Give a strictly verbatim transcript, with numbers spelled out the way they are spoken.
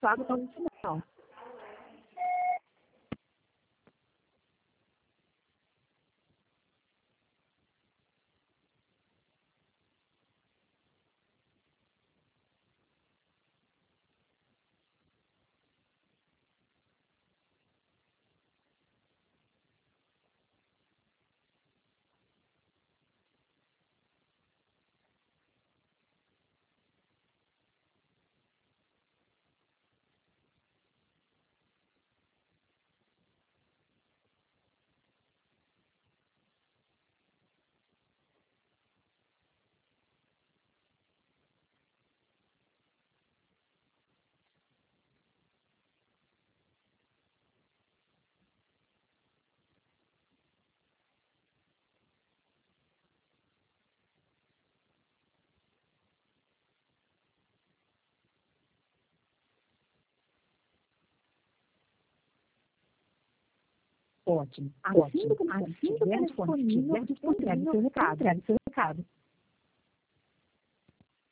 pago para o final. Ótimo, ótimo. Assim que o telefone estiver disponível, entregue seu recado. Entregue seu recado.